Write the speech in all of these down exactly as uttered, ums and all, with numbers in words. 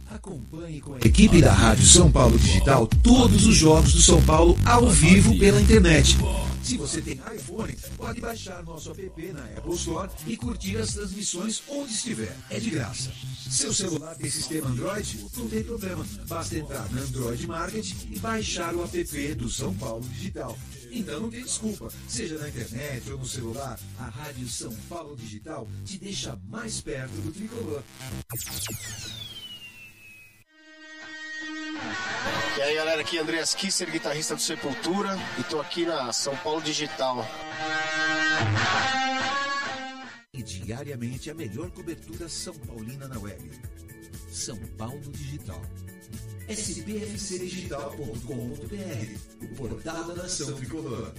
Acompanhe com a equipe da Rádio São Paulo Digital todos os jogos do São Paulo ao vivo pela internet. Se você tem iPhone, pode baixar nosso app na Apple Store e curtir as transmissões onde estiver. É de graça. Seu celular tem sistema Android? Não tem problema. Basta entrar na Android Market e baixar o app do São Paulo Digital. Então não tem desculpa. Seja na internet ou no celular, a Rádio São Paulo Digital te deixa mais perto do tricolor. E aí galera, aqui é Andreas Kisser, guitarrista do Sepultura, e tô aqui na São Paulo Digital. E diariamente a melhor cobertura São Paulina na web. São Paulo Digital. S P F C digital ponto com ponto b r, o portal da Nação Tricolor.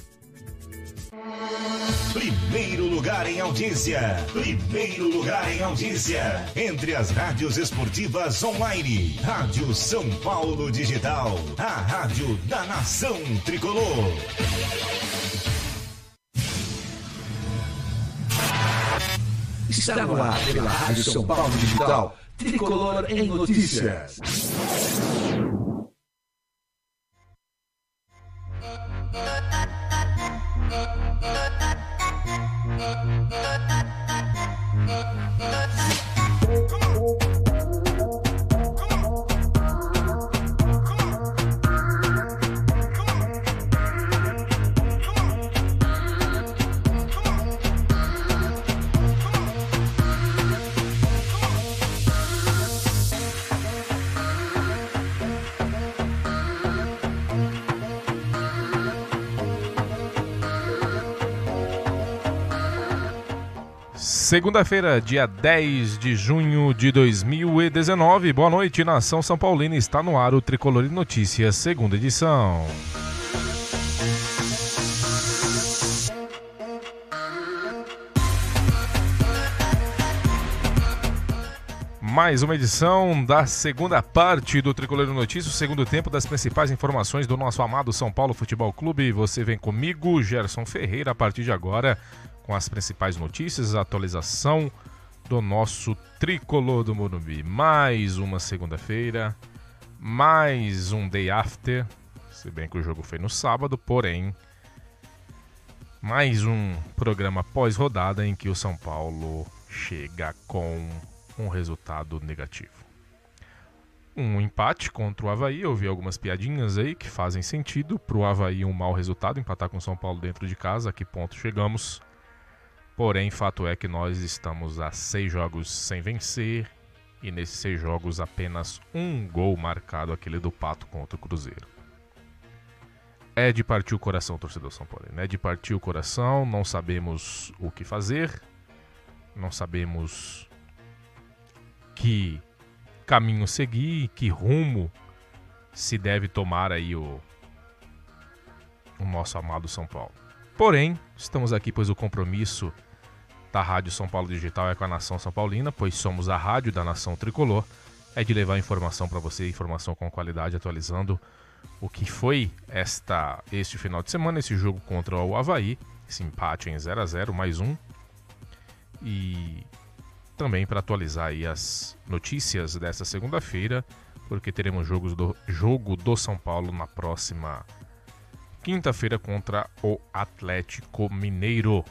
Primeiro lugar em audiência. Primeiro lugar em audiência. Entre as rádios esportivas online. Rádio São Paulo Digital. A rádio da Nação Tricolor. Está no ar pela Rádio São Paulo Digital. Tricolor em Notícias. Segunda-feira, dia dez de junho de dois mil e dezenove. Boa noite, Nação São Paulina. Está no ar o Tricolor em Notícias, segunda edição. Mais uma edição da segunda parte do Tricolor em Notícias, o segundo tempo das principais informações do nosso amado São Paulo Futebol Clube. Você vem comigo, Gerson Ferreira, a partir de agora, com as principais notícias, a atualização do nosso Tricolor do Morumbi. Mais uma segunda-feira, mais um day after, se bem que o jogo foi no sábado, porém, mais um programa pós-rodada em que o São Paulo chega com um resultado negativo. Um empate contra o Avaí, eu vi algumas piadinhas aí que fazem sentido. Para o Avaí um mau resultado, empatar com o São Paulo dentro de casa, a que ponto chegamos? Porém, fato é que nós estamos a seis jogos sem vencer e nesses seis jogos apenas um gol marcado, aquele do Pato contra o Cruzeiro. É de partir o coração, torcedor São Paulo. É de partir o coração, não sabemos o que fazer, não sabemos que caminho seguir, que rumo se deve tomar aí o, o nosso amado São Paulo. Porém, estamos aqui pois o compromisso da Rádio São Paulo Digital é com a Nação São Paulina, pois somos a rádio da Nação Tricolor, é de levar informação para você, informação com qualidade, atualizando o que foi esta, este final de semana, esse jogo contra o Avaí, esse empate em zero a zero, mais um, e também para atualizar aí as notícias dessa segunda-feira, porque teremos jogos do, jogo do São Paulo na próxima quinta-feira contra o Atlético Mineiro.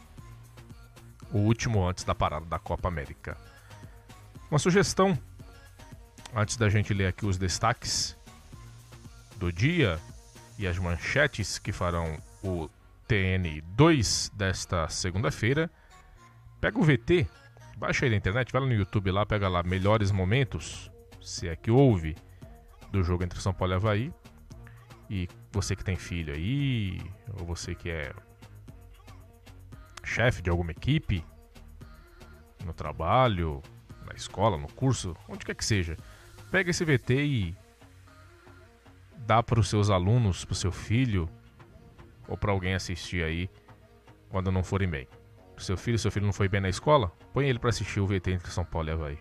O último antes da parada da Copa América. Uma sugestão, antes da gente ler aqui os destaques do dia e as manchetes que farão o T N dois desta segunda-feira, pega o V T, baixa aí na internet, vai lá no YouTube lá, pega lá melhores momentos, se é que houve, do jogo entre São Paulo e Avaí. E você que tem filho aí, ou você que é chefe de alguma equipe, no trabalho, na escola, no curso, onde quer que seja, pega esse V T e dá para os seus alunos, para o seu filho, ou para alguém assistir aí, quando não forem bem. Seu filho, seu filho não foi bem na escola, põe ele para assistir o V T entre São Paulo e Avaí.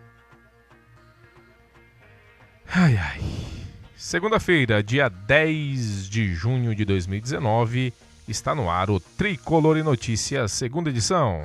Ai, ai. Segunda-feira, dia dez de junho de dois mil e dezenove, está no ar o Tricolor em Notícias, segunda edição.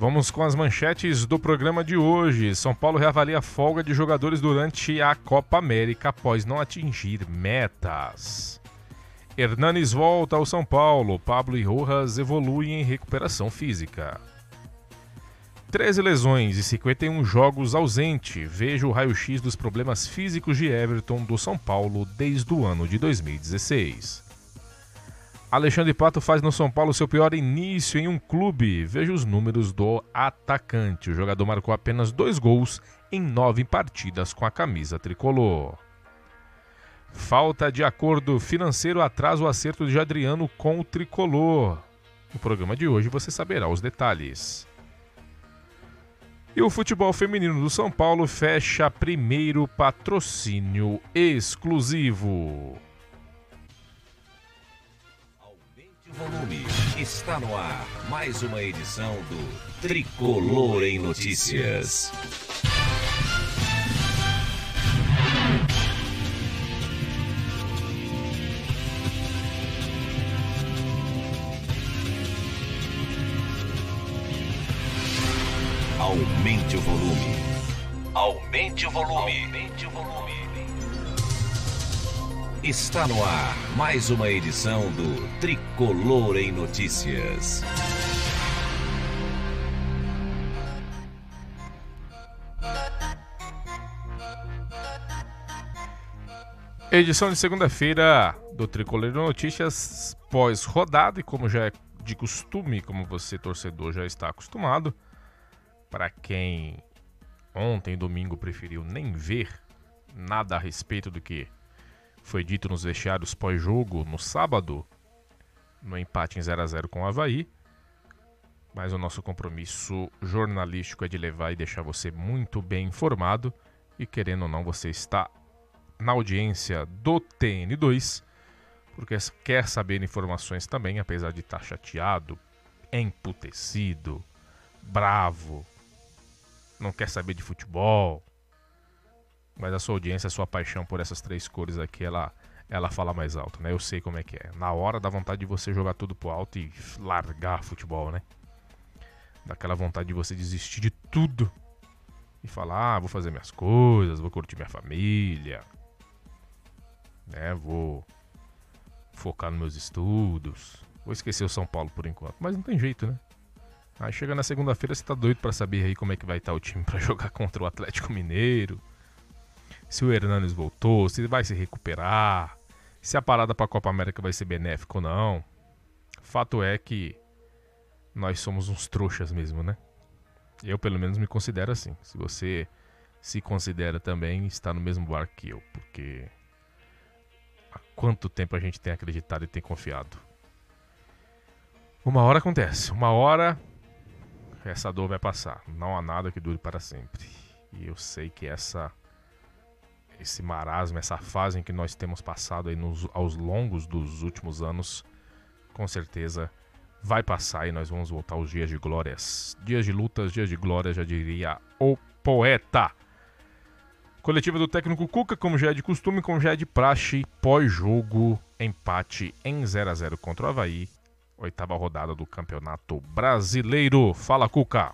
Vamos com as manchetes do programa de hoje. São Paulo reavalia a folga de jogadores durante a Copa América após não atingir metas. Hernanes volta ao São Paulo. Pablo e Rojas evoluem em recuperação física. treze lesões e cinquenta e um jogos ausente. Veja o raio-x dos problemas físicos de Everton do São Paulo desde o ano de dois mil e dezesseis. Alexandre Pato faz no São Paulo seu pior início em um clube. Veja os números do atacante. O jogador marcou apenas dois gols em nove partidas com a camisa tricolor. Falta de acordo financeiro atrasa o acerto de Adriano com o tricolor. No programa de hoje você saberá os detalhes. E o futebol feminino do São Paulo fecha primeiro patrocínio exclusivo. Volume. Está no ar mais uma edição do Tricolor em Notícias. Aumente o volume. Aumente o volume. Aumente o volume. Está no ar mais uma edição do Tricolor em Notícias. Edição de segunda-feira do Tricolor em Notícias pós-rodada e como já é de costume, como você torcedor já está acostumado, para quem ontem, domingo, preferiu nem ver nada a respeito do que foi dito nos vestiários pós-jogo no sábado, no empate em zero a zero com o Avaí. Mas o nosso compromisso jornalístico é de levar e deixar você muito bem informado. E querendo ou não, você está na audiência do T N dois, porque quer saber informações também, apesar de estar chateado, emputecido, bravo, não quer saber de futebol. Mas a sua audiência, a sua paixão por essas três cores aqui, ela, ela fala mais alto, né? Eu sei como é que é. Na hora dá vontade de você jogar tudo pro alto e largar futebol, né? Daquela vontade de você desistir de tudo e falar, ah, vou fazer minhas coisas, vou curtir minha família, né? Vou focar nos meus estudos, vou esquecer o São Paulo por enquanto. Mas não tem jeito, né? Aí chega na segunda-feira, você tá doido pra saber aí como é que vai estar o time pra jogar contra o Atlético Mineiro. Se o Hernanes voltou, se ele vai se recuperar, se a parada para a Copa América vai ser benéfica ou não. Fato é que nós somos uns trouxas mesmo, né? Eu, pelo menos, me considero assim. Se você se considera também, está no mesmo barco que eu. Porque há quanto tempo a gente tem acreditado e tem confiado? Uma hora acontece. Uma hora essa dor vai passar. Não há nada que dure para sempre. E eu sei que essa... esse marasmo, essa fase em que nós temos passado aí nos, aos longos dos últimos anos, com certeza vai passar e nós vamos voltar aos dias de glórias. Dias de lutas, dias de glória, já diria o poeta. Coletiva do técnico Cuca, como já é de costume, como já é de praxe, pós-jogo, empate em zero a zero contra o Avaí, oitava rodada do Campeonato Brasileiro. Fala, Cuca!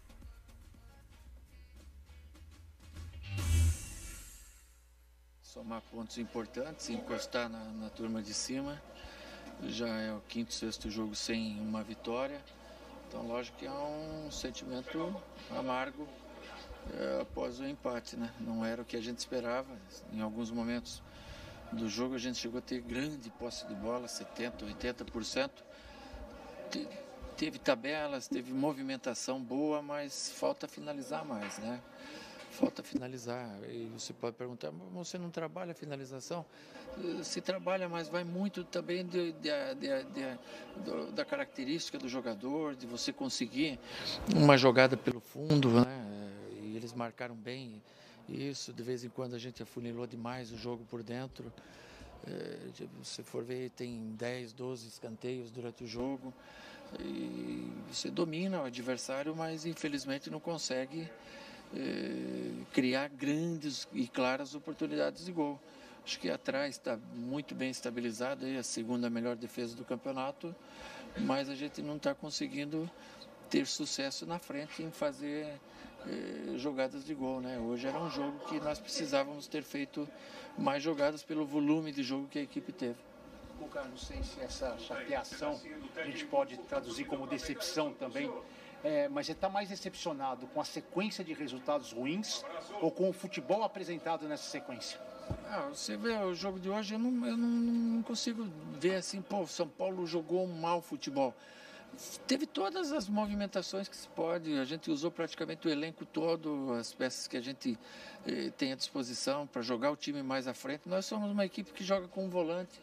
Somar pontos importantes, encostar na, na turma de cima. Já é o quinto, sexto jogo sem uma vitória. Então, lógico que é um sentimento amargo é, após o empate, né? Não era o que a gente esperava. Em alguns momentos do jogo a gente chegou a ter grande posse de bola, setenta por cento, oitenta por cento. Te, teve tabelas, teve movimentação boa, mas falta finalizar mais, né? Falta finalizar. E você pode perguntar, mas você não trabalha a finalização? Se trabalha, mas vai muito também de, de, de, de, de, da característica do jogador, de você conseguir uma jogada pelo fundo, né? E eles marcaram bem isso. De vez em quando a gente afunilou demais o jogo por dentro. Se for ver, tem dez, doze escanteios durante o jogo. E você domina o adversário, mas infelizmente não consegue eh, criar grandes e claras oportunidades de gol. Acho que atrás está muito bem estabilizado, aí a segunda melhor defesa do campeonato, mas a gente não está conseguindo ter sucesso na frente em fazer eh, jogadas de gol, né? Hoje era um jogo que nós precisávamos ter feito mais jogadas pelo volume de jogo que a equipe teve. Cuca, não sei se essa chateação a gente pode traduzir como decepção também, é, mas você está mais decepcionado com a sequência de resultados ruins ou com o futebol apresentado nessa sequência? Ah, você vê o jogo de hoje, eu não, eu não, não consigo ver assim, pô, São Paulo jogou um mau futebol. Teve todas as movimentações que se pode, a gente usou praticamente o elenco todo, as peças que a gente eh, tem à disposição para jogar o time mais à frente. Nós somos uma equipe que joga com um volante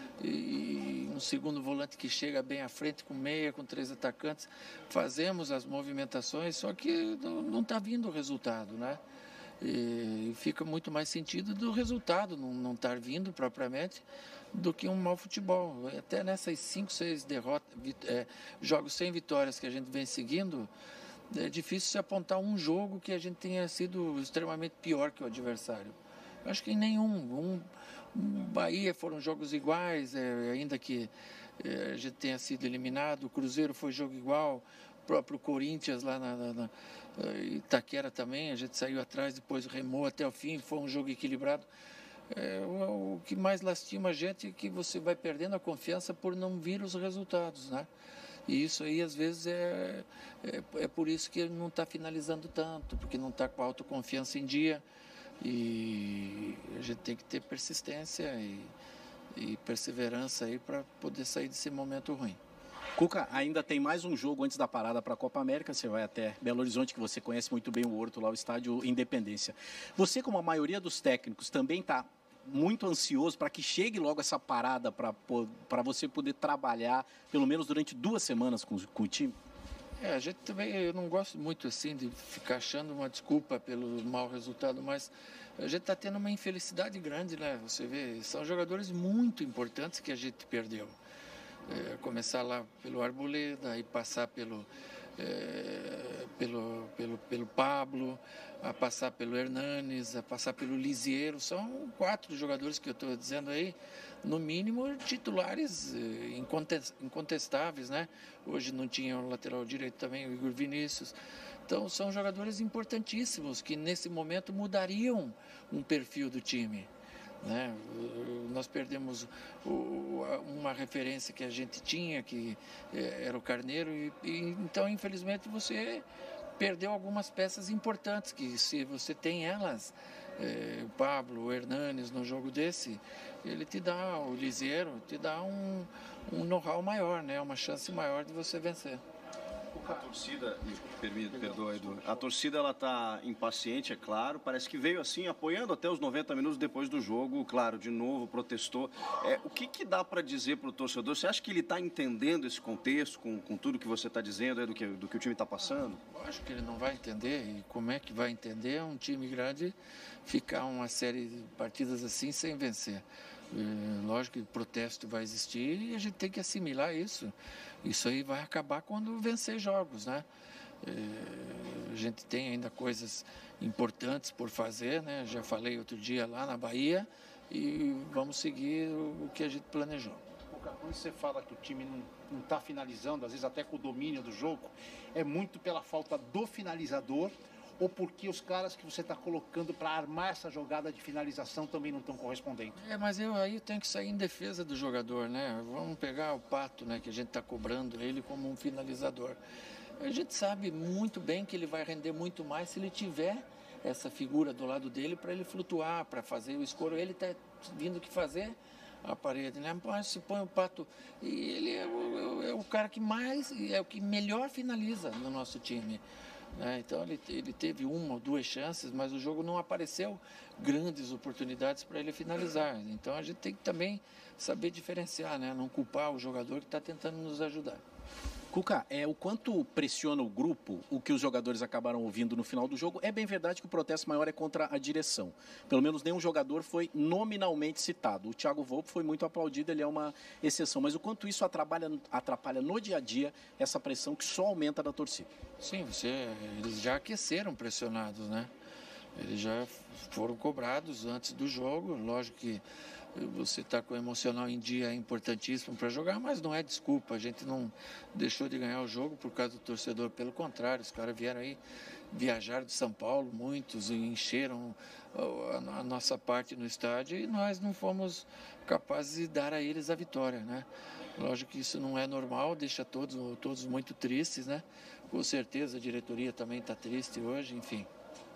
e um segundo volante que chega bem à frente com meia, com três atacantes. Fazemos as movimentações, só que não está vindo o resultado, né? E fica muito mais sentido do resultado não estar vindo propriamente do que um mau futebol. Até nessas cinco, seis derrotas, é, jogos sem vitórias que a gente vem seguindo, é difícil se apontar um jogo que a gente tenha sido extremamente pior que o adversário. Acho que em nenhum. Um, um Bahia foram jogos iguais, é, ainda que é, a gente tenha sido eliminado. O Cruzeiro foi jogo igual. O próprio Corinthians lá na, na, na Itaquera também, a gente saiu atrás, depois remou até o fim, foi um jogo equilibrado. É, o, o que mais lastima a gente é que você vai perdendo a confiança por não vir os resultados, né? E isso aí, às vezes, é, é, é por isso que ele não está finalizando tanto, porque não está com a autoconfiança em dia. E a gente tem que ter persistência e, e perseverança aí para poder sair desse momento ruim. Cuca, ainda tem mais um jogo antes da parada para a Copa América. Você vai até Belo Horizonte, que você conhece muito bem o Horto, lá o estádio Independência. Você, como a maioria dos técnicos, também está muito ansioso para que chegue logo essa parada para você poder trabalhar, pelo menos durante duas semanas com, com o time? É, a gente também, eu não gosto muito assim de ficar achando uma desculpa pelo mau resultado, mas a gente está tendo uma infelicidade grande, né? Você vê, são jogadores muito importantes que a gente perdeu. É, começar lá pelo Arboleda e passar pelo, é, pelo, pelo, pelo Pablo, a passar pelo Hernanes, a passar pelo Lisiero. São quatro jogadores que eu estou dizendo aí, no mínimo titulares é, incontestáveis, né? Hoje não tinha o lateral direito também, o Igor Vinícius. Então são jogadores importantíssimos que nesse momento mudariam um perfil do time. Né? Nós perdemos uma referência que a gente tinha, que era o Carneiro, e, e então, infelizmente, você perdeu algumas peças importantes, que se você tem elas, é, o Pablo, o Hernanes, no jogo desse, ele te dá, o Lisiero, te dá um, um know-how maior, né? Uma chance maior de você vencer. A torcida, me perdoa, Edu, a torcida ela está impaciente, é claro, parece que veio assim, apoiando até os noventa minutos depois do jogo, claro, de novo, protestou. É, o que, que dá para dizer para o torcedor? Você acha que ele está entendendo esse contexto, com, com tudo que você está dizendo, é, do, que, do que o time está passando? Eu acho que ele não vai entender, e como é que vai entender um time grande ficar uma série de partidas assim sem vencer? É, lógico que o protesto vai existir e a gente tem que assimilar isso. Isso aí vai acabar quando vencer jogos, né? É, a gente tem ainda coisas importantes por fazer, né? Já falei outro dia lá na Bahia e vamos seguir o, o que a gente planejou. Quando você fala que o time não está finalizando, às vezes até com o domínio do jogo, é muito pela falta do finalizador ou porque os caras que você está colocando para armar essa jogada de finalização também não estão correspondendo? É, mas eu aí tenho que sair em defesa do jogador, né? Vamos pegar o Pato, né, que a gente está cobrando ele como um finalizador. A gente sabe muito bem que ele vai render muito mais se ele tiver essa figura do lado dele para ele flutuar, para fazer o escoro. Ele está vindo que fazer a parede, né? Mas se põe o Pato, e ele é o, é o cara que mais, é o que melhor finaliza no nosso time. É, então ele, ele teve uma ou duas chances, mas o jogo não apareceu grandes oportunidades para ele finalizar. Então a gente tem que também saber diferenciar, né? Não culpar o jogador que está tentando nos ajudar. Cuca, é, o quanto pressiona o grupo, o que os jogadores acabaram ouvindo no final do jogo, é bem verdade que o protesto maior é contra a direção. Pelo menos nenhum jogador foi nominalmente citado. O Thiago Volpi foi muito aplaudido, ele é uma exceção. Mas o quanto isso atrapalha, atrapalha no dia a dia essa pressão que só aumenta da torcida? Sim, você, eles já aqueceram pressionados, né? Eles já foram cobrados antes do jogo. Lógico que você está com o emocional em dia é importantíssimo para jogar, mas não é desculpa. A gente não deixou de ganhar o jogo por causa do torcedor. Pelo contrário, os caras vieram aí, viajaram de São Paulo, muitos, e encheram a, a nossa parte no estádio e nós não fomos capazes de dar a eles a vitória, né? Lógico que isso não é normal, deixa todos, todos muito tristes, né? Com certeza a diretoria também está triste hoje, enfim.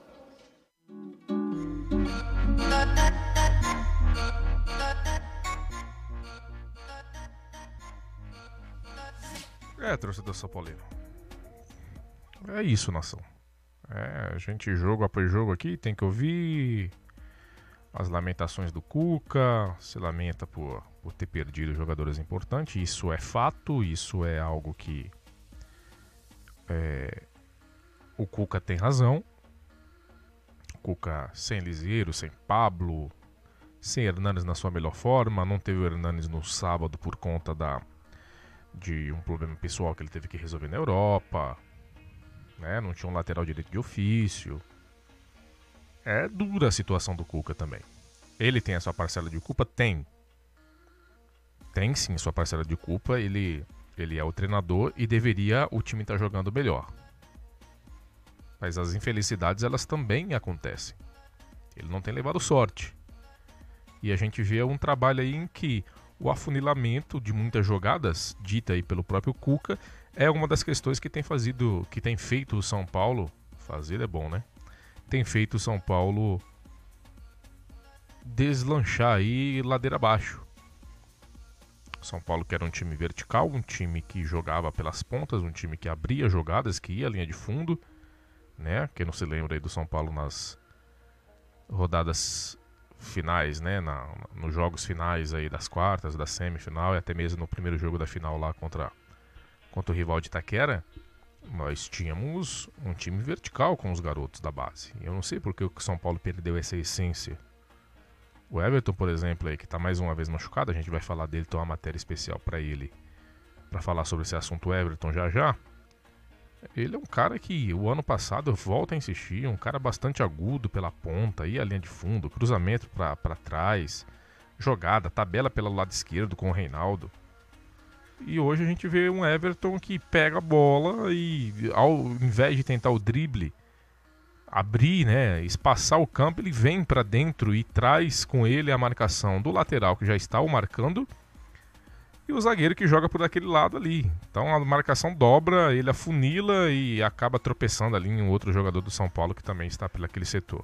É, torcedor São Paulino. É isso, nação. É, a gente jogo após jogo aqui tem que ouvir as lamentações do Cuca, se lamenta por, por ter perdido jogadores importantes. Isso é fato, isso é algo que é, o Cuca tem razão. O Cuca sem Liseiro, sem Pablo, sem Hernanes na sua melhor forma. Não teve o Hernanes no sábado por conta da, de um problema pessoal que ele teve que resolver na Europa. Né? Não tinha um lateral direito de ofício. É dura a situação do Cuca também. Ele tem a sua parcela de culpa? Tem. Tem sim a sua parcela de culpa. Ele, ele é o treinador e deveria o time estar jogando melhor. Mas as infelicidades, elas também acontecem. Ele não tem levado sorte. E a gente vê um trabalho aí em que o afunilamento de muitas jogadas, dita aí pelo próprio Cuca, é uma das questões que tem fazido, que tem feito o São Paulo, fazer é bom, né? Tem feito o São Paulo deslanchar aí ladeira abaixo. São Paulo que era um time vertical, um time que jogava pelas pontas, um time que abria jogadas, que ia à linha de fundo, né? Quem não se lembra aí do São Paulo nas rodadas finais, né? Na, nos jogos finais aí das quartas, da semifinal e até mesmo no primeiro jogo da final lá contra, contra o rival de Itaquera, nós tínhamos um time vertical com os garotos da base. Eu não sei porque o São Paulo perdeu essa essência. O Everton, por exemplo, aí, que está mais uma vez machucado, a gente vai falar dele, tem uma matéria especial para ele, para falar sobre esse assunto Everton já já. Ele é um cara que o ano passado, eu volto a insistir, um cara bastante agudo pela ponta, ia à linha de fundo, cruzamento para trás, jogada, tabela pelo lado esquerdo com o Reinaldo. E hoje a gente vê um Everton que pega a bola e, ao invés de tentar o drible, abrir, né, espaçar o campo, ele vem para dentro e traz com ele a marcação do lateral que já está o marcando e o zagueiro que joga por aquele lado ali. Então a marcação dobra, ele afunila e acaba tropeçando ali em um outro jogador do São Paulo que também está por aquele setor.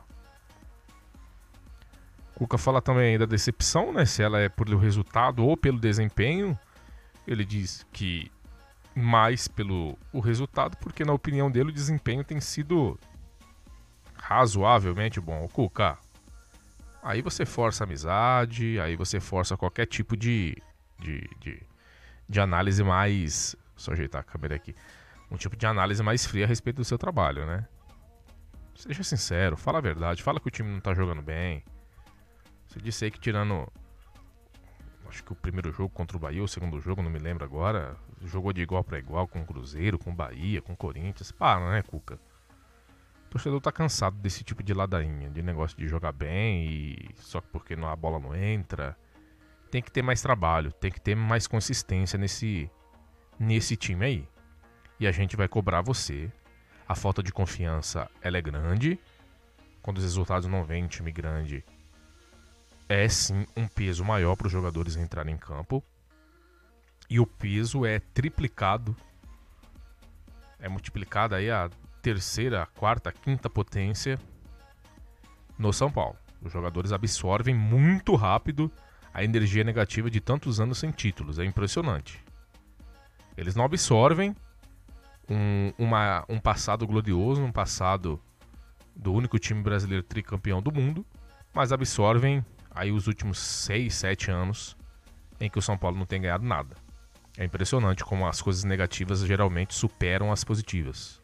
Cuca fala também da decepção, né, se ela é pelo resultado ou pelo desempenho. Ele diz que mais pelo o resultado, porque na opinião dele o desempenho tem sido razoavelmente bom. O Cuca, aí você força a amizade, aí você força qualquer tipo de, de, de, de análise mais... Só ajeitar a câmera aqui. Um tipo de análise mais fria a respeito do seu trabalho, né? Seja sincero, fala a verdade, fala que o time não tá jogando bem. Você disse aí que tirando... Acho que o primeiro jogo contra o Bahia, o segundo jogo, não me lembro agora, jogou de igual para igual com o Cruzeiro, com o Bahia, com o Corinthians. Para, né, Cuca? O torcedor tá cansado desse tipo de ladainha, de negócio de jogar bem e só porque a bola não entra. Tem que ter mais trabalho, tem que ter mais consistência nesse, nesse time aí. E a gente vai cobrar você. A falta de confiança, ela é grande. Quando os resultados não vêm em time grande, é sim um peso maior para os jogadores entrarem em campo. E o peso é triplicado. É multiplicado aí a terceira, quarta, quinta potência no São Paulo. Os jogadores absorvem muito rápido a energia negativa de tantos anos sem títulos. É impressionante. Eles não absorvem um, uma, um passado glorioso, um passado do único time brasileiro tricampeão do mundo, mas absorvem aí os últimos seis, sete anos em que o São Paulo não tem ganhado nada. É impressionante como as coisas negativas geralmente superam as positivas.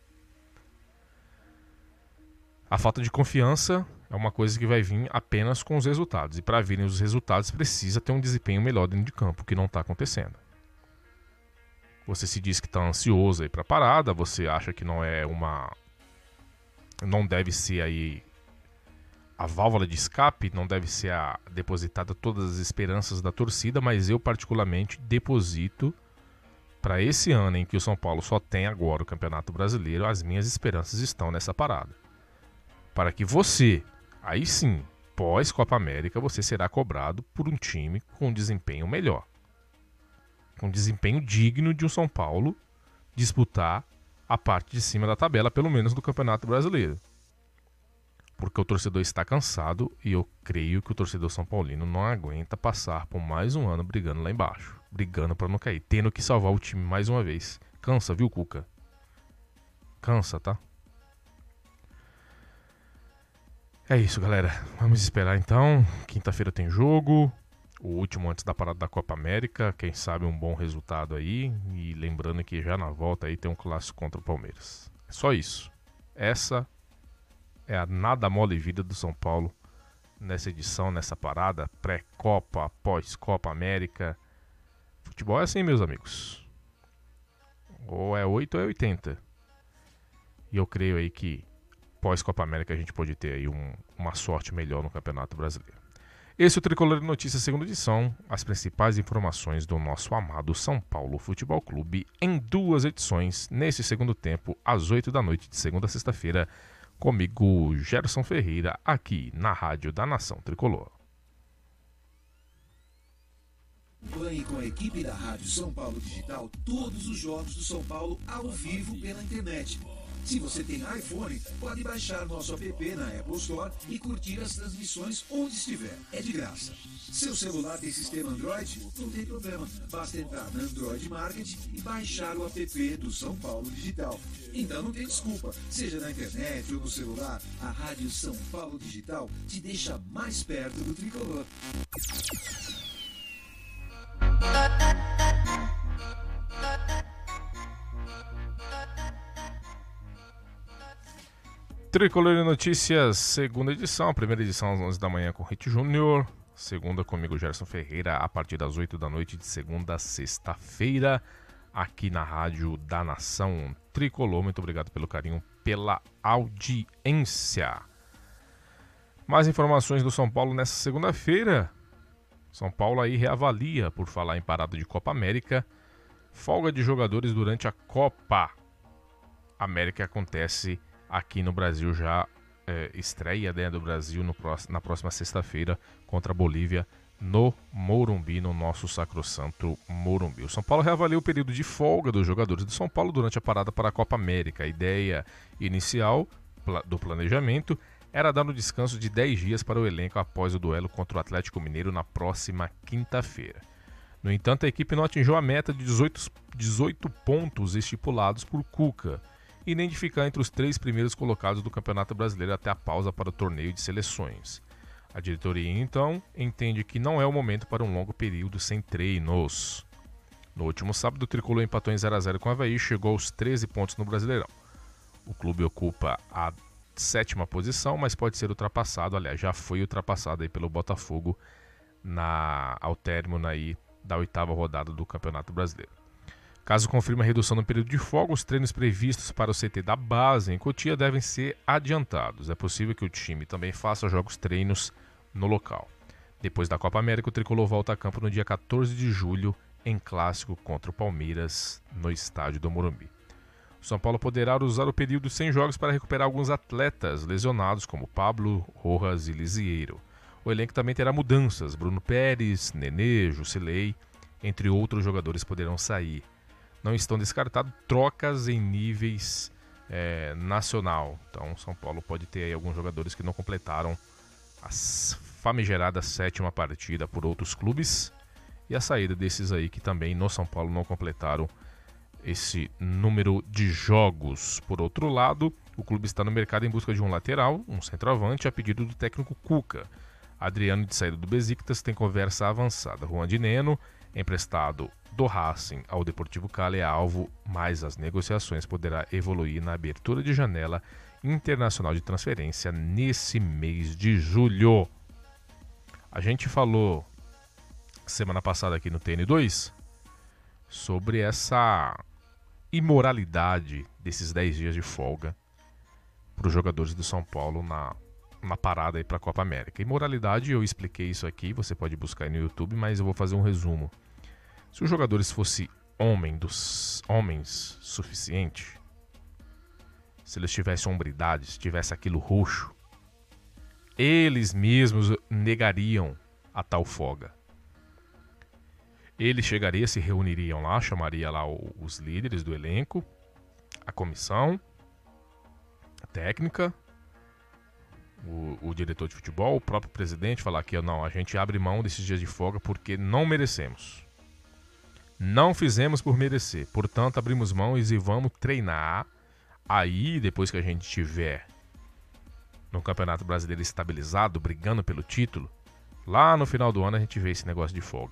A falta de confiança é uma coisa que vai vir apenas com os resultados. E para virem os resultados precisa ter um desempenho melhor dentro de campo, o que não está acontecendo. Você se diz que está ansioso aí para a parada, você acha que não é uma... não deve ser aí a válvula de escape não deve ser a, depositada todas as esperanças da torcida, mas eu particularmente deposito para esse ano em que o São Paulo só tem agora o Campeonato Brasileiro, as minhas esperanças estão nessa parada. Para que você, aí sim, pós-Copa América, você será cobrado por um time com desempenho melhor. Com desempenho digno de um São Paulo disputar a parte de cima da tabela, pelo menos do Campeonato Brasileiro. Porque o torcedor está cansado e eu creio que o torcedor são paulino não aguenta passar por mais um ano brigando lá embaixo. Brigando para não cair, tendo que salvar o time mais uma vez. Cansa, viu, Cuca? Cansa, tá? É isso, galera. Vamos esperar então. Quinta-feira tem jogo. O último antes da parada da Copa América. Quem sabe um bom resultado aí. E lembrando que já na volta aí tem um clássico contra o Palmeiras. É só isso. Essa é a nada mole vida do São Paulo nessa edição, nessa parada. Pré-Copa, pós-Copa América. Futebol é assim, meus amigos. Ou é oito ou é oitenta. E eu creio aí que pós-Copa América a gente pode ter aí um, uma sorte melhor no Campeonato Brasileiro. Esse é o Tricolor de Notícias, segunda edição. As principais informações do nosso amado São Paulo Futebol Clube em duas edições, nesse segundo tempo, às oito da noite de segunda a sexta-feira, comigo, Gerson Ferreira, aqui na Rádio da Nação Tricolor. Acompanhe com a equipe da Rádio São Paulo Digital todos os jogos do São Paulo ao vivo pela internet. Se você tem iPhone, pode baixar nosso app na Apple Store e curtir as transmissões onde estiver. É de graça. Seu celular tem sistema Android? Não tem problema. Basta entrar na Android Market e baixar o app do São Paulo Digital. Então não tem desculpa. Seja na internet ou no celular, a Rádio São Paulo Digital te deixa mais perto do tricolor. Tricolor de Notícias, segunda edição. A primeira edição às onze da manhã com Rit Júnior. Segunda comigo, Gerson Ferreira, a partir das oito da noite de segunda a sexta-feira, aqui na Rádio da Nação Tricolor. Muito obrigado pelo carinho, pela audiência. Mais informações do São Paulo nessa segunda-feira. São Paulo aí reavalia, por falar em parada de Copa América, folga de jogadores durante a Copa América acontece aqui no Brasil já, é, estreia né, do Brasil no próximo, na próxima sexta-feira contra a Bolívia no Morumbi, no nosso sacrossanto Morumbi. O São Paulo reavaliou o período de folga dos jogadores do São Paulo durante a parada para a Copa América. A ideia inicial do planejamento era dar um descanso de dez dias para o elenco após o duelo contra o Atlético Mineiro na próxima quinta-feira. No entanto, a equipe não atingiu a meta de dezoito, dezoito pontos estipulados por Cuca e nem de ficar entre os três primeiros colocados do Campeonato Brasileiro até a pausa para o torneio de seleções. A diretoria, então, entende que não é o momento para um longo período sem treinos. No último sábado, o Tricolor empatou em zero a zero com o Avaí e chegou aos treze pontos no Brasileirão. O clube ocupa a sétima posição, mas pode ser ultrapassado, aliás, já foi ultrapassado aí pelo Botafogo na, ao término aí da oitava rodada do Campeonato Brasileiro. Caso confirme a redução no período de folga, os treinos previstos para o C T da base em Cotia devem ser adiantados. É possível que o time também faça jogos-treinos no local. Depois da Copa América, o Tricolor volta a campo no dia quatorze de julho em clássico contra o Palmeiras no estádio do Morumbi. O São Paulo poderá usar o período sem jogos para recuperar alguns atletas lesionados, como Pablo, Rojas e Lisieiro. O elenco também terá mudanças. Bruno Pérez, Nenê, Jusilei, entre outros jogadores poderão sair. Não estão descartados trocas em níveis é, nacional. Então, São Paulo pode ter aí alguns jogadores que não completaram a famigerada sétima partida por outros clubes. E a saída desses aí que também no São Paulo não completaram esse número de jogos. Por outro lado, o clube está no mercado em busca de um lateral, um centroavante, a pedido do técnico Cuca. Adriano, de saída do Besiktas, tem conversa avançada. Juan de Neno, emprestado do Racing ao Deportivo Cali, é alvo, mas as negociações poderá evoluir na abertura de janela internacional de transferência nesse mês de julho. A gente falou semana passada aqui no T N dois sobre essa imoralidade desses dez dias de folga para os jogadores do São Paulo na na parada aí para a Copa América. E moralidade, eu expliquei isso aqui, você pode buscar aí no YouTube, mas eu vou fazer um resumo. Se os jogadores fossem homem dos, homens suficiente, se eles tivessem hombridade, se tivesse aquilo roxo, eles mesmos negariam a tal folga. Eles chegariam, se reuniriam lá, chamaria lá os líderes do elenco, a comissão, a técnica, o, o diretor de futebol, o próprio presidente, falar que não, a gente abre mão desses dias de folga porque não merecemos. Não fizemos por merecer, portanto abrimos mão e vamos treinar. Aí, depois que a gente tiver no Campeonato Brasileiro estabilizado, brigando pelo título, lá no final do ano a gente vê esse negócio de folga.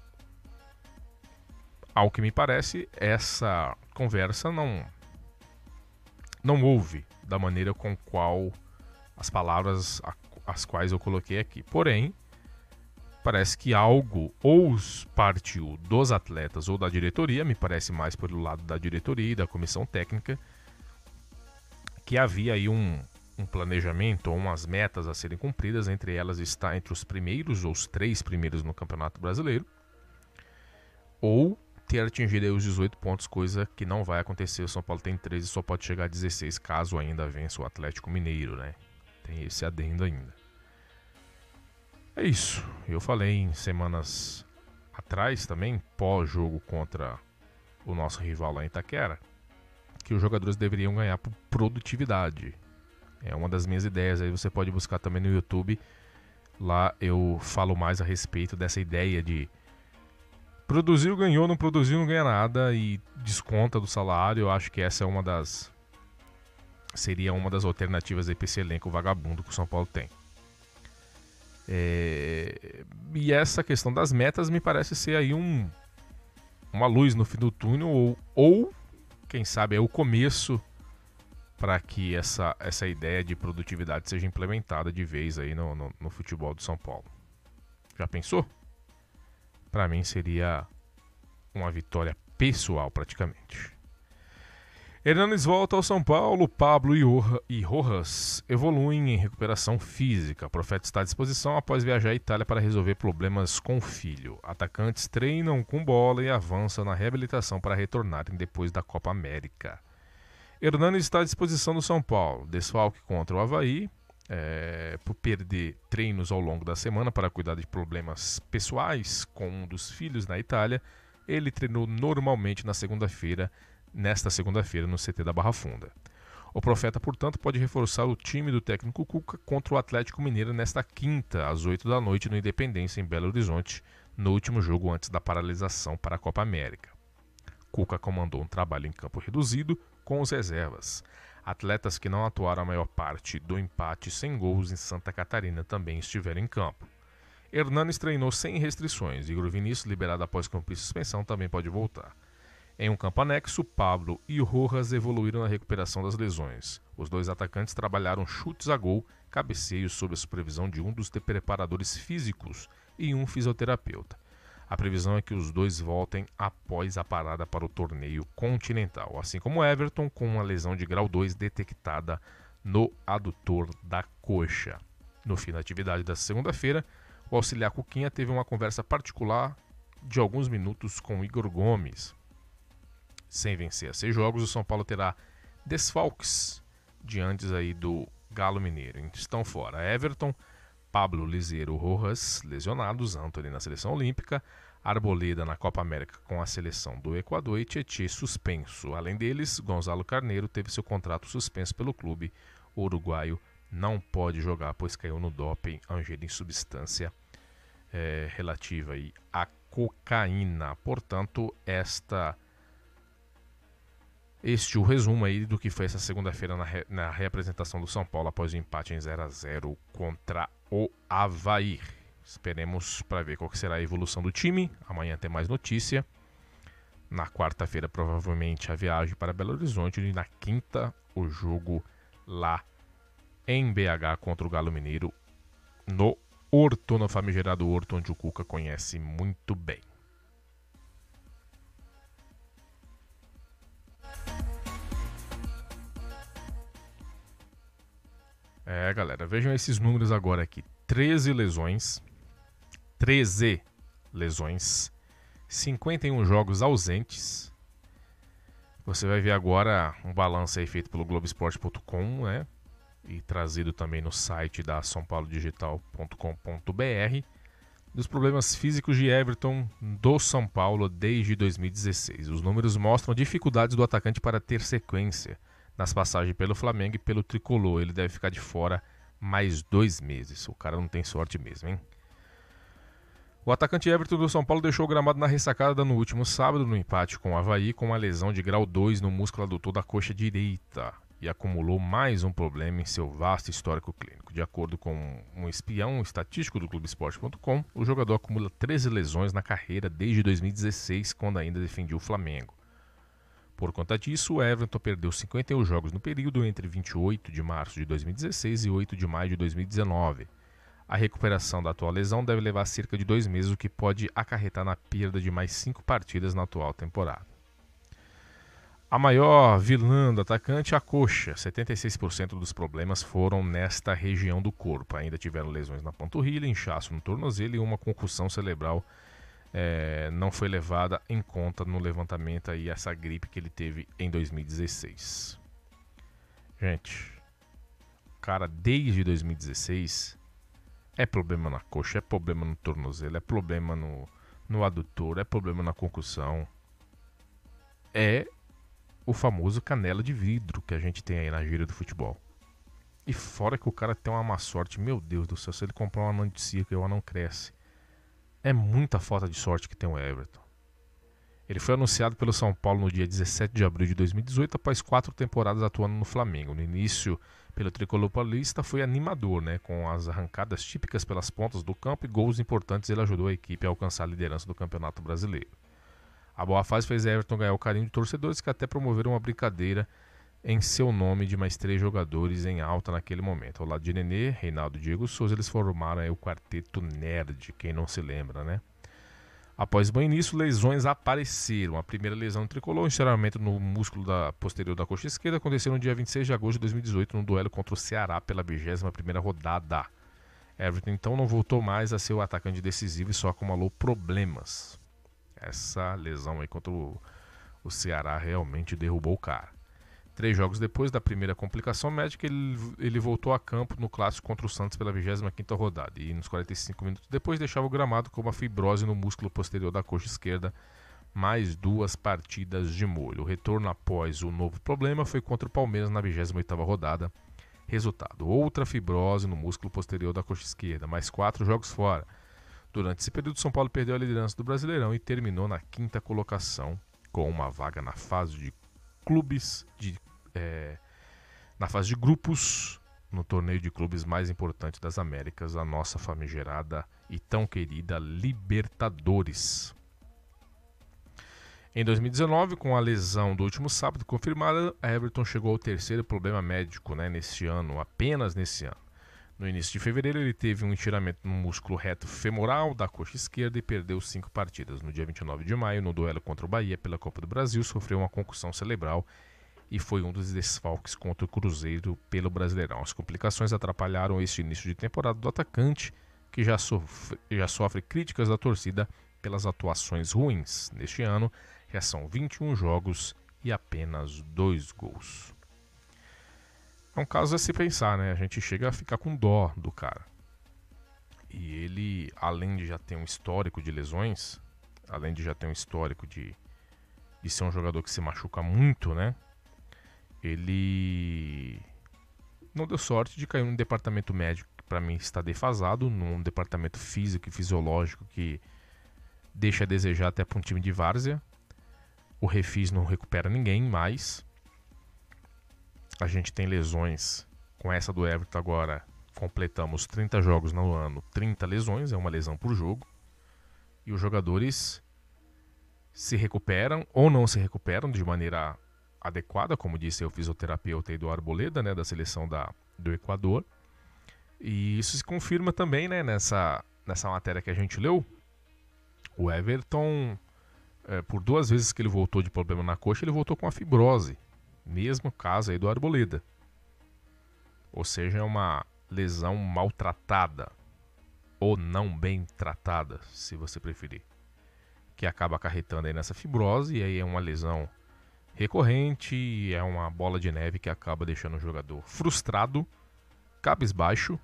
Ao que me parece, essa conversa não, não houve da maneira com qual as palavras as quais eu coloquei aqui. Porém, parece que algo ou partiu dos atletas ou da diretoria, me parece mais pelo lado da diretoria e da comissão técnica, que havia aí um, um planejamento ou umas metas a serem cumpridas, entre elas está entre os primeiros ou os três primeiros no Campeonato Brasileiro, ou ter atingido aí os dezoito pontos, coisa que não vai acontecer. O São Paulo tem treze e só pode chegar a dezesseis caso ainda vença o Atlético Mineiro, né? Tem esse adendo ainda. É isso. Eu falei em semanas atrás também, pós-jogo contra o nosso rival lá em Itaquera, que os jogadores deveriam ganhar por produtividade. É uma das minhas ideias, aí você pode buscar também no YouTube. Lá eu falo mais a respeito dessa ideia de produziu, ganhou, não produziu, não ganha nada e desconta do salário. Eu acho que essa é uma das... seria uma das alternativas aí para esse elenco vagabundo que o São Paulo tem. É... E essa questão das metas me parece ser aí um... uma luz no fim do túnel ou, ou quem sabe é o começo para que essa, essa ideia de produtividade seja implementada de vez aí no, no, no futebol do São Paulo. Já pensou? Para mim seria uma vitória pessoal praticamente. Hernanes volta ao São Paulo. Pablo e Rojas evoluem em recuperação física. O Profeta está à disposição após viajar à Itália para resolver problemas com o filho. Atacantes treinam com bola e avançam na reabilitação para retornarem depois da Copa América. Hernanes está à disposição do São Paulo. Desfalque contra o Avaí. É, por perder treinos ao longo da semana para cuidar de problemas pessoais com um dos filhos na Itália, ele treinou normalmente na segunda-feira, nesta segunda-feira no C T da Barra Funda. O Profeta, portanto, pode reforçar o time do técnico Cuca contra o Atlético Mineiro nesta quinta, às oito da noite, no Independência, em Belo Horizonte, no último jogo antes da paralisação para a Copa América. Cuca comandou um trabalho em campo reduzido com os reservas. Atletas que não atuaram a maior parte do empate sem gols em Santa Catarina também estiveram em campo. Hernanes treinou sem restrições. Igor Vinícius, liberado após cumprir suspensão, também pode voltar. Em um campo anexo, Pablo e Rojas evoluíram na recuperação das lesões. Os dois atacantes trabalharam chutes a gol, cabeceios sob a supervisão de um dos preparadores físicos e um fisioterapeuta. A previsão é que os dois voltem após a parada para o torneio continental, assim como Everton, com uma lesão de grau dois detectada no adutor da coxa. No fim da atividade da segunda-feira, o auxiliar Cuquinha teve uma conversa particular de alguns minutos com Igor Gomes. Sem vencer a seis jogos, o São Paulo terá desfalques diante aí do Galo Mineiro. Estão fora Everton, Pablo, Liseiro, Rojas lesionados, Antony na seleção olímpica, Arboleda na Copa América com a seleção do Equador e Tietê suspenso. Além deles, Gonzalo Carneiro teve seu contrato suspenso pelo clube. O uruguaio não pode jogar, pois caiu no doping, ingerindo em substância é, relativa aí à cocaína. Portanto, esta... Este é o resumo aí do que foi essa segunda-feira na, re, na reapresentação do São Paulo após o empate em zero a zero contra o Avaí. Esperemos para ver qual que será a evolução do time. Amanhã tem mais notícia. Na quarta-feira, provavelmente, a viagem para Belo Horizonte. E na quinta, o jogo lá em B H contra o Galo Mineiro, no Horto, no famigerado Horto, onde o Cuca conhece muito bem. É, galera, vejam esses números agora aqui. treze lesões. treze lesões. cinquenta e um jogos ausentes. Você vai ver agora um balanço aí feito pelo Globoesporte ponto com, né? E trazido também no site da são paulo digital ponto com ponto b r dos problemas físicos de Everton do São Paulo desde dois mil e dezesseis. Os números mostram dificuldades do atacante para ter sequência nas passagens pelo Flamengo e pelo Tricolor. Ele deve ficar de fora mais dois meses. O cara não tem sorte mesmo, hein? O atacante Everton do São Paulo deixou o gramado na ressacada no último sábado no empate com o Avaí com uma lesão de grau dois no músculo adutor da coxa direita e acumulou mais um problema em seu vasto histórico clínico. De acordo com um espião estatístico do Globoesporte ponto com, o jogador acumula treze lesões na carreira desde dois mil e dezesseis, quando ainda defendia o Flamengo. Por conta disso, o Everton perdeu cinquenta e um jogos no período entre vinte e oito de março de dois mil e dezesseis e oito de maio de dois mil e dezenove. A recuperação da atual lesão deve levar cerca de dois meses, o que pode acarretar na perda de mais cinco partidas na atual temporada. A maior vilã do atacante é a coxa. setenta e seis por cento dos problemas foram nesta região do corpo. Ainda tiveram lesões na panturrilha, inchaço no tornozelo e uma concussão cerebral é, não foi levada em conta no levantamento aí essa gripe que ele teve em dois mil e dezesseis. Gente, o cara desde dois mil e dezesseis é problema na coxa, é problema no tornozelo, é problema no, no adutor, é problema na concussão. É o famoso canela de vidro que a gente tem aí na gíria do futebol. E fora que o cara tem uma má sorte, meu Deus do céu, se ele comprar um anão de circo e o anão cresce. É muita falta de sorte que tem o Everton. Ele foi anunciado pelo São Paulo no dia dezessete de abril de dois mil e dezoito, após quatro temporadas atuando no Flamengo. No início, pelo Tricolor Paulista, foi animador, né? Com as arrancadas típicas pelas pontas do campo e gols importantes, ele ajudou a equipe a alcançar a liderança do Campeonato Brasileiro. A boa fase fez Everton ganhar o carinho de torcedores que até promoveram uma brincadeira em seu nome de mais três jogadores em alta naquele momento. Ao lado de Nenê, Reinaldo e Diego Souza, eles formaram aí o quarteto Nerd, quem não se lembra, né? Após bem início, lesões apareceram. A primeira lesão no tricolor, o encerramento no músculo da posterior da coxa esquerda, aconteceu no dia vinte e seis de agosto de dois mil e dezoito, no duelo contra o Ceará pela vigésima primeira rodada. Everton então não voltou mais a ser o atacante decisivo e só acumulou problemas. Essa lesão aí contra o, o Ceará realmente derrubou o cara. Três jogos depois da primeira complicação médica, ele, ele voltou a campo no clássico contra o Santos pela vigésima quinta rodada. E nos quarenta e cinco minutos depois deixava o gramado com uma fibrose no músculo posterior da coxa esquerda, mais duas partidas de molho. O retorno após o novo problema foi contra o Palmeiras na vigésima oitava rodada. Resultado, outra fibrose no músculo posterior da coxa esquerda, mais quatro jogos fora. Durante esse período, São Paulo perdeu a liderança do Brasileirão e terminou na quinta colocação, com uma vaga na fase de clubes, de, é, na fase de grupos, no torneio de clubes mais importante das Américas, a nossa famigerada e tão querida Libertadores. Em dois mil e dezenove, com a lesão do último sábado confirmada, a Everton chegou ao terceiro problema médico, né, nesse ano, apenas nesse ano. No início de fevereiro, ele teve um estiramento no músculo reto femoral da coxa esquerda e perdeu cinco partidas. No dia vinte e nove de maio, no duelo contra o Bahia pela Copa do Brasil, sofreu uma concussão cerebral e foi um dos desfalques contra o Cruzeiro pelo Brasileirão. As complicações atrapalharam esse início de temporada do atacante, que já sofre, já sofre críticas da torcida pelas atuações ruins. Neste ano, já são vinte e um jogos e apenas dois gols. É um caso a se pensar, né? A gente chega a ficar com dó do cara. E ele, além de já ter um histórico de lesões, além de já ter um histórico de, de ser um jogador que se machuca muito, né? Ele não deu sorte de cair num departamento médico que para mim está defasado, num departamento físico e fisiológico que deixa a desejar até para um time de várzea. O Refis não recupera ninguém mais. A gente tem lesões, com essa do Everton agora, completamos trinta jogos no ano, trinta lesões, é uma lesão por jogo. E os jogadores se recuperam ou não se recuperam de maneira adequada, como disse o fisioterapeuta Eduardo Arboleda, né, da seleção da, do Equador. E isso se confirma também, né, nessa, nessa matéria que a gente leu. O Everton, é, por duas vezes que ele voltou de problema na coxa, ele voltou com a fibrose. Mesmo caso aí do Arboleda. ou seja, é uma lesão maltratada ou não bem tratada, se você preferir, que acaba acarretando aí nessa fibrose, e aí é uma lesão recorrente, e é uma bola de neve que acaba deixando o jogador frustrado, cabisbaixo,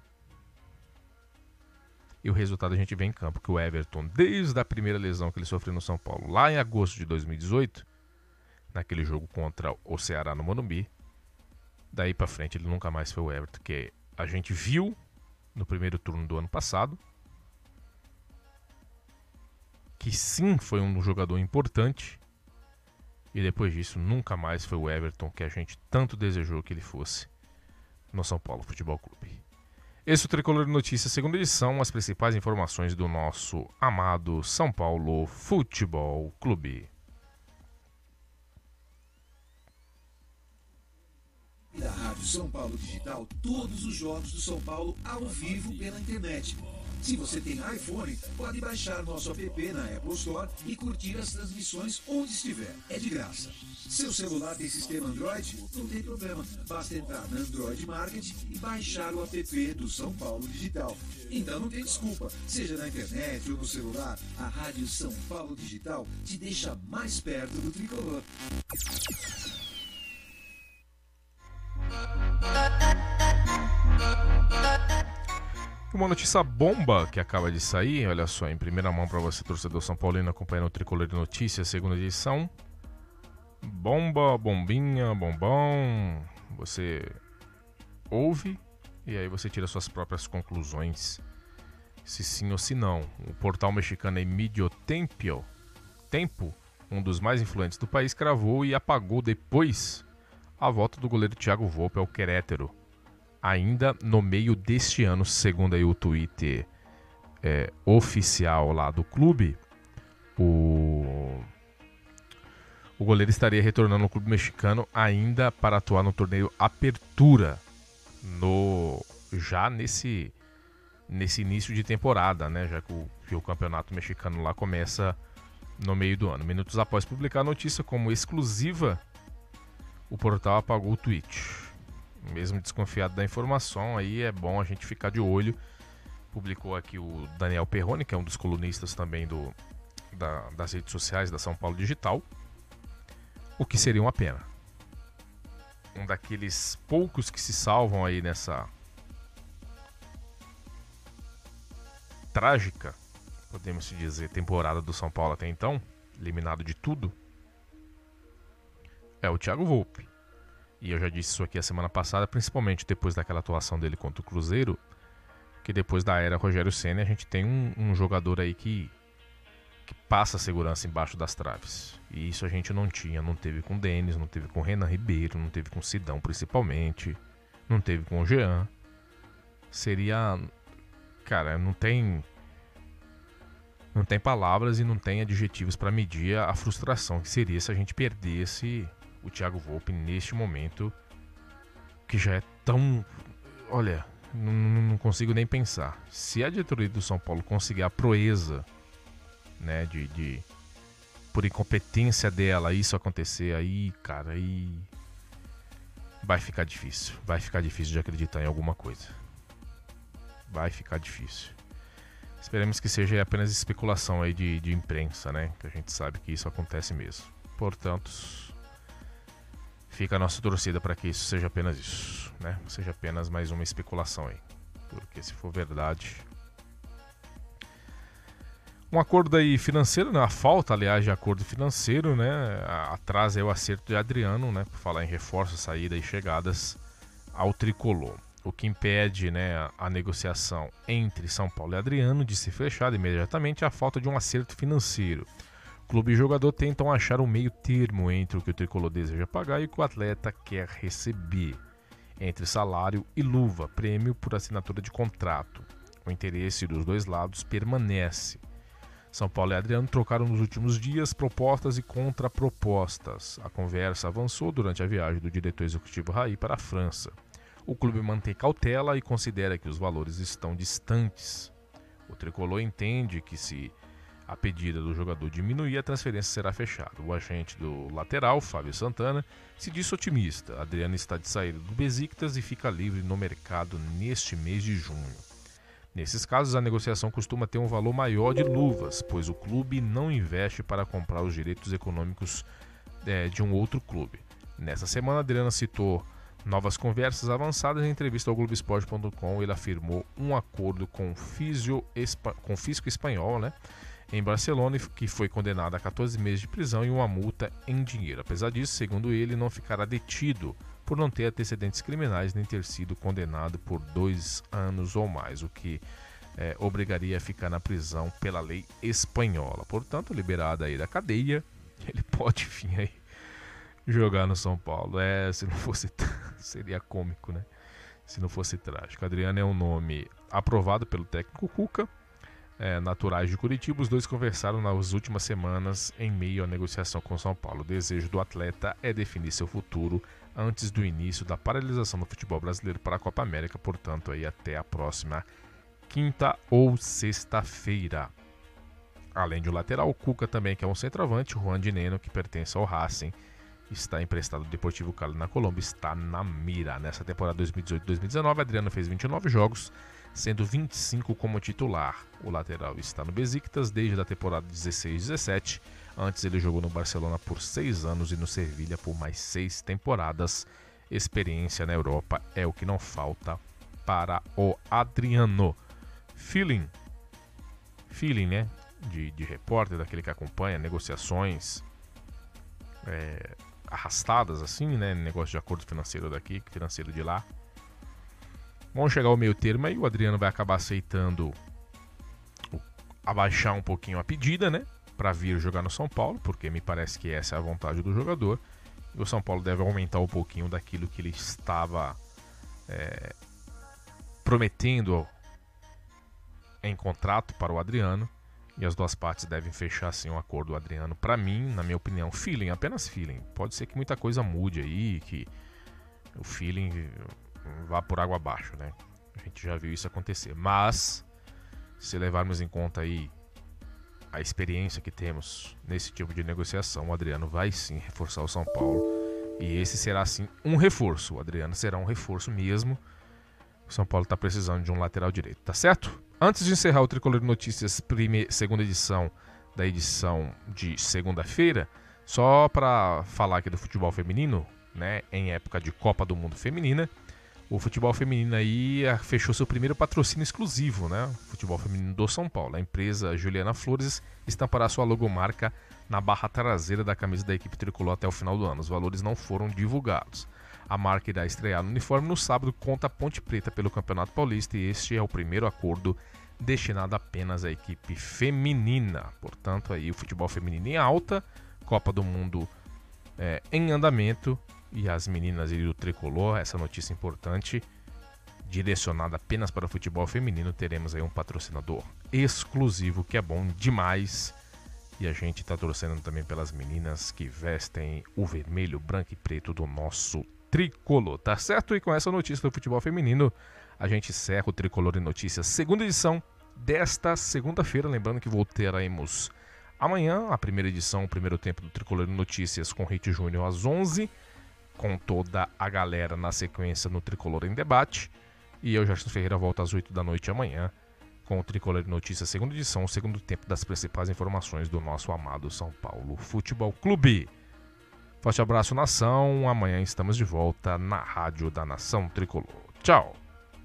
e o resultado a gente vê em campo, que o Everton, desde a primeira lesão que ele sofreu no São Paulo, lá em agosto de dois mil e dezoito, naquele jogo contra o Ceará no Morumbi, daí pra frente ele nunca mais foi o Everton, que a gente viu no primeiro turno do ano passado, que sim foi um jogador importante, e depois disso nunca mais foi o Everton que a gente tanto desejou que ele fosse no São Paulo Futebol Clube. Esse é o Tricolor de Notícias, segunda edição, as principais informações do nosso amado São Paulo Futebol Clube. Da Rádio São Paulo Digital, todos os jogos do São Paulo ao vivo pela internet. Se você tem iPhone, pode baixar nosso app na Apple Store e curtir as transmissões onde estiver. É de graça. Seu celular tem sistema Android? Não tem problema. Basta entrar na Android Market e baixar o app do São Paulo Digital. Então não tem desculpa. Seja na internet ou no celular, a Rádio São Paulo Digital te deixa mais perto do tricolor. Uma notícia bomba que acaba de sair, olha só, em primeira mão para você, torcedor São Paulino, acompanhando o Tricolor de Notícias, segunda edição. Bomba, bombinha, bombom. Você ouve e aí você tira suas próprias conclusões, se sim ou se não. O portal mexicano Medio Tempo, Tempo, um dos mais influentes do país, cravou e apagou depois a volta do goleiro Thiago Volpe ao Querétaro, ainda no meio deste ano, segundo aí o Twitter é, oficial lá do clube. O, o goleiro estaria retornando ao clube mexicano ainda para atuar no torneio Apertura, no, já nesse, nesse início de temporada, né? Já que o, que o campeonato mexicano lá começa no meio do ano. Minutos após publicar a notícia como exclusiva, o portal apagou o tweet. Mesmo desconfiado da informação, aí é bom a gente ficar de olho. Publicou aqui o Daniel Perrone, que é um dos colunistas também do, da, das redes sociais da São Paulo Digital. O que seria uma pena. Um daqueles poucos que se salvam aí nessa trágica, podemos dizer, temporada do São Paulo até então, eliminado de tudo, é o Thiago Volpe. E eu já disse isso aqui a semana passada, principalmente depois daquela atuação dele contra o Cruzeiro, que depois da era Rogério Ceni a gente tem um, um jogador aí que, que passa segurança embaixo das traves. E isso a gente não tinha, não teve com o Denis, não teve com o Renan Ribeiro, não teve com o Sidão principalmente, não teve com o Jean. Seria... Cara, não tem... Não tem palavras e não tem adjetivos para medir a frustração que seria se a gente perdesse o Thiago Volpe neste momento, que já é tão... Olha, não, não consigo nem pensar. Se a diretoria do São Paulo conseguir a proeza, né, de, de por incompetência dela isso acontecer, aí, cara, aí vai ficar difícil. Vai ficar difícil de acreditar em alguma coisa. Vai ficar difícil. Esperemos que seja apenas especulação aí de, de imprensa, né? Que a gente sabe que isso acontece mesmo. Portanto, fica a nossa torcida para que isso seja apenas isso, né? Seja apenas mais uma especulação aí. Porque se for verdade... Um acordo aí financeiro, né? A falta, aliás, de acordo financeiro, né? Atrás é o acerto de Adriano, né? Por falar em reforço, saída e chegadas ao tricolor. O que impede, né, a, a negociação entre São Paulo e Adriano de ser fechada imediatamente é a falta de um acerto financeiro. Clube e jogador tentam achar um meio termo entre o que o tricolor deseja pagar e o que o atleta quer receber, entre salário e luva, prêmio por assinatura de contrato. O interesse dos dois lados permanece. São Paulo e Adriano trocaram nos últimos dias propostas e contrapropostas. A conversa avançou durante a viagem do diretor executivo Raí para a França. O clube mantém cautela e considera que os valores estão distantes. O tricolor entende que se a pedida do jogador diminuir, a transferência será fechada. O agente do lateral, Fábio Santana, se disse otimista. Adriano está de saída do Besiktas e fica livre no mercado neste mês de junho. Nesses casos, a negociação costuma ter um valor maior de luvas, pois o clube não investe para comprar os direitos econômicos é, de um outro clube. Nessa semana, Adriano citou novas conversas avançadas. Em entrevista ao Globo Esporte ponto com, ele afirmou um acordo com o fisio, com o fisco espanhol, né, em Barcelona, que foi condenado a catorze meses de prisão e uma multa em dinheiro. Apesar disso, segundo ele, não ficará detido por não ter antecedentes criminais nem ter sido condenado por dois anos ou mais, o que é, obrigaria a ficar na prisão pela lei espanhola. Portanto, liberado aí da cadeia, ele pode vir aí jogar no São Paulo. É, se não fosse, seria cômico, né? Se não fosse trágico. Adriano é um nome aprovado pelo técnico Cuca. É, naturais de Curitiba, os dois conversaram nas últimas semanas em meio à negociação com São Paulo. O desejo do atleta é definir seu futuro antes do início da paralisação do futebol brasileiro para a Copa América, portanto aí até a próxima quinta ou sexta-feira. Além de um lateral, o Cuca também quer um centroavante, o Juan Dineno, que pertence ao Racing, está emprestado do Deportivo Cali na Colômbia, está na mira. Nessa temporada dois mil e dezoito dois mil e dezenove, Adriano fez vinte e nove jogos, sendo vinte e cinco como titular. O lateral está no Besiktas desde a temporada dezesseis dezessete. Antes ele jogou no Barcelona por seis anos e no Sevilha por mais seis temporadas. Experiência na Europa é o que não falta para o Adriano. Feeling, feeling, né? De, de repórter, daquele que acompanha negociações é, arrastadas assim, né? Negócio de acordo financeiro daqui, financeiro de lá. Vamos chegar ao meio termo aí, o Adriano vai acabar aceitando o, abaixar um pouquinho a pedida, né, para vir jogar no São Paulo, porque me parece que essa é a vontade do jogador, e o São Paulo deve aumentar um pouquinho daquilo que ele estava é, prometendo em contrato para o Adriano, e as duas partes devem fechar assim um acordo. O Adriano, para mim, na minha opinião, feeling, apenas feeling, pode ser que muita coisa mude aí, que o feeling vá por água abaixo, né? A gente já viu isso acontecer. Mas, se levarmos em conta aí a experiência que temos nesse tipo de negociação, o Adriano vai sim reforçar o São Paulo. E esse será sim um reforço. O Adriano será um reforço mesmo. O São Paulo está precisando de um lateral direito, tá certo? Antes de encerrar o Tricolor de Notícias, primeira, segunda edição da edição de segunda-feira, só para falar aqui do futebol feminino, né? Em época de Copa do Mundo Feminina, o futebol feminino aí fechou seu primeiro patrocínio exclusivo, né? Futebol feminino do São Paulo. A empresa Juliana Flores estampará sua logomarca na barra traseira da camisa da equipe tricolor até o final do ano. Os valores não foram divulgados. A marca irá estrear no uniforme no sábado contra a Ponte Preta pelo Campeonato Paulista, e este é o primeiro acordo destinado apenas à equipe feminina. Portanto, aí o futebol feminino em alta, Copa do Mundo é, em andamento, e as meninas do tricolor, essa notícia importante, direcionada apenas para o futebol feminino, teremos aí um patrocinador exclusivo, que é bom demais. E a gente está torcendo também pelas meninas que vestem o vermelho, branco e preto do nosso tricolor, tá certo? E com essa notícia do futebol feminino, a gente encerra o Tricolor em Notícias, segunda edição desta segunda-feira. Lembrando que voltaremos amanhã, a primeira edição, o primeiro tempo do Tricolor em Notícias com Rit Júnior às onze, com toda a galera na sequência no Tricolor em Debate. E eu, Gerson Ferreira, volto às oito da noite amanhã com o Tricolor de Notícias, segunda edição, o segundo tempo das principais informações do nosso amado São Paulo Futebol Clube. Forte abraço, nação. Amanhã estamos de volta na Rádio da Nação Tricolor. Tchau!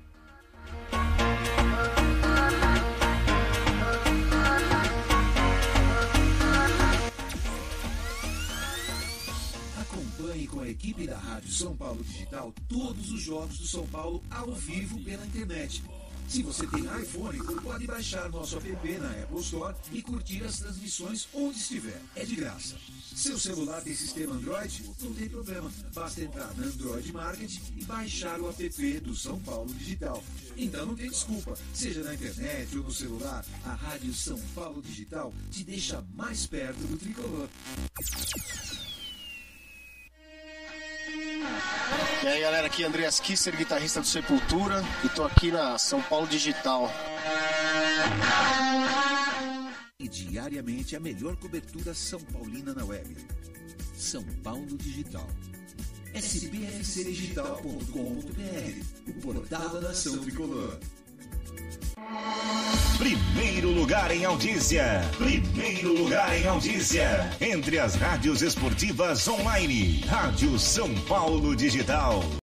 Com a equipe da Rádio São Paulo Digital, todos os jogos do São Paulo ao vivo pela internet. Se você tem iPhone, pode baixar nosso app na Apple Store e curtir as transmissões onde estiver. É de graça. Seu celular tem sistema Android? Não tem problema. Basta entrar na Android Market e baixar o app do São Paulo Digital. Então não tem desculpa. Seja na internet ou no celular, a Rádio São Paulo Digital te deixa mais perto do tricolor. E aí galera, aqui é Andreas Kisser, guitarrista do Sepultura, e tô aqui na São Paulo Digital. diariamente a melhor cobertura São Paulina na web. São Paulo Digital. S P F C digital ponto com ponto b r, o portal da nação tricolor. Primeiro lugar em audiência. Primeiro lugar em audiência. Entre as rádios esportivas online. Rádio São Paulo Digital.